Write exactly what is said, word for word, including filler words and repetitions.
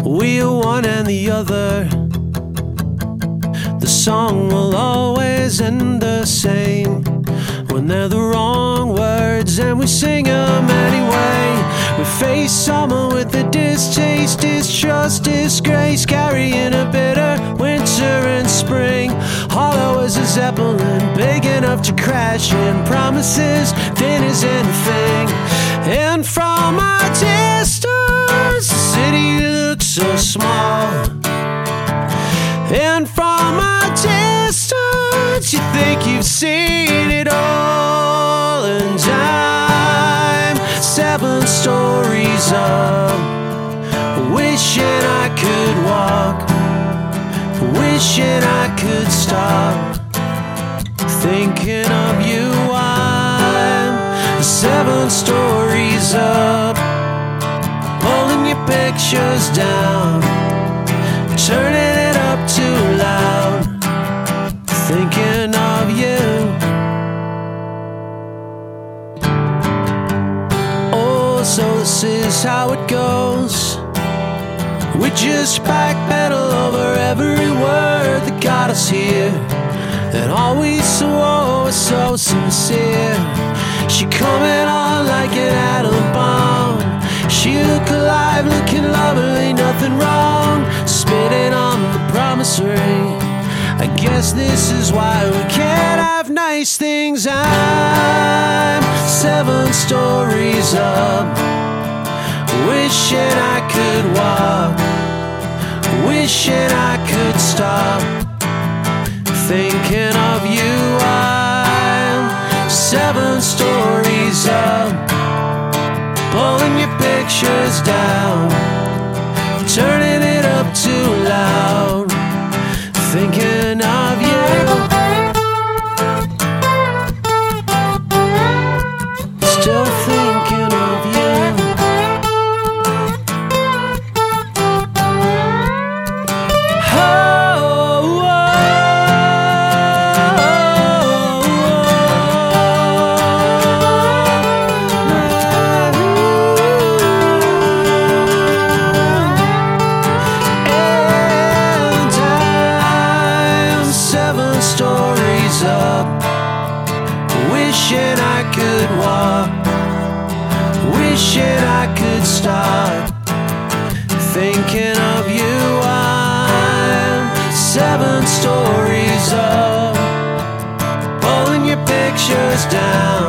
We are one and the other. The song will always end the same when they're the wrong words and we sing them anyway. We face summer with a distaste, distrust, disgrace, carrying a bitter winter and spring. Hollow as a zeppelin, big enough to crash in. Promises thin as anything. And from a distance, the city looks so small. And from a distance, you think you've seen it all. And I'm seven stories up, wishing I could walk, wishing I could stop thinking of you. I'm seven stories up, pulling your pictures down, turning it up too loud, thinking of you. Oh, so this is how it goes. We just backpedal over every word that got us here, and all we saw was so sincere. She coming on like an atom bomb. She look alive, looking lovely, nothing wrong. Spitting on the promise ring. I guess this is why we can't have nice things. I'm seven stories up, wishing I could walk, wishing I could stop thinking of you. I'm seven stories up, pulling your pictures down, turning it up too loud, thinking of you. Still thinking of you. Stories up, wishing I could walk, wishing I could stop thinking of you. I'm seven stories up, pulling your pictures down,